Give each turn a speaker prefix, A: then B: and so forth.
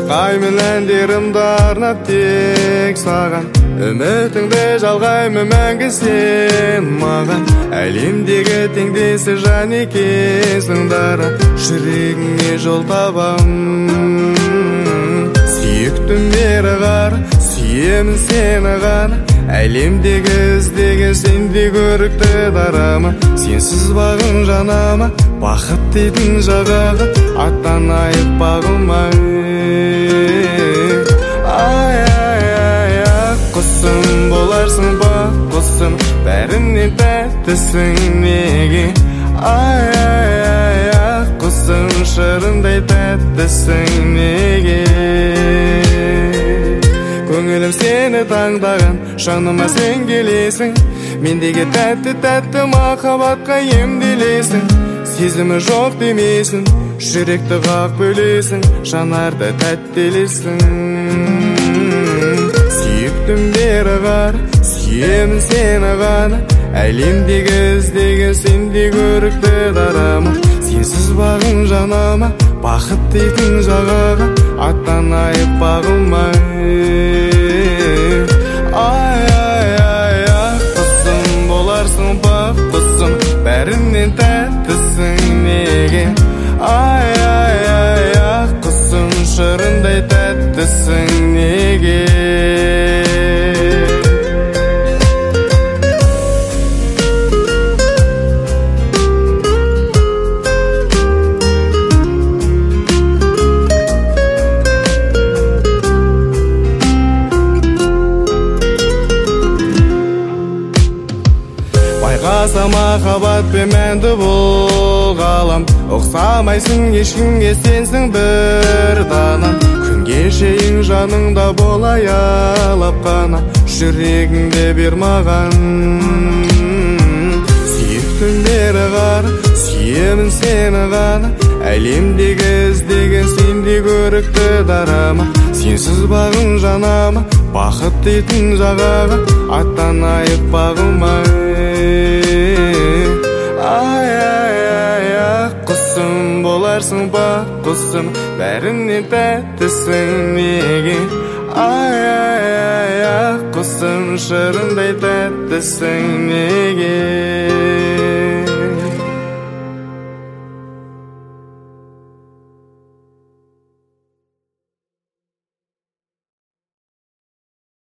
A: шырқаймын әндерімді арнап тек саған. Үмітіңді жалғаймын мәңгі сен маған. Әлемдегі теңдесі жан екенсің дара, жүрегіңе жол табам. Сүйіктім бері қара, сүйемін сені ғана. Әлемдегі іздеген сендей көрікті дарама. Сенсіз бағым жанама, бақыт дейтін жағаға аттанайық бағыма. Ай, ай, ай, ақ құсым боларсың бақ құсым, бәрінен тәттісің неге. Ай, ай, ай, ақ құсым, шырындай тәттісің неге. Көңілім сені таңдаған, жаныма сен келесің. Мендегі тәтті махаббатқа емделесің. Сезімі жоқ демесін, жүректі қақ бөлесің, жанарды тәттелесің. Сүйіктім бері қара, сүйемін сені ғана. Әлемдегі іздеген сендей көрікті дарама. Сенсіз бағым жанама, бақыт дейтін жағаға аттанайық бағыма. Ай, ай, ай, ақ құсым боларсың бақ құсым, бәрінен тәттісің неге. Ай, ай, ай, ақ құсым, шырындай тәттісің неге. Байқаса махаббатпен мәнді бұл ғалам. Ұқсамайсың ешкімге, сенсің бір дана. Күнге шейін жаныңда болай алап қана, жүрегіңде бер маған. Сүйіктім бері қара, сүйемін сені ғана. Әлемдегі іздеген сендей көрікті дарама. Сенсіз бағым жанама, бақыт дейтін жағаға аттанайық бағыма. Ай, ай, ай, ақ құсым боларсың бақ құсым, бәрінен тәттісің неге. Ай, ай, ай, ақ құсым, шырындай тәттісің неге.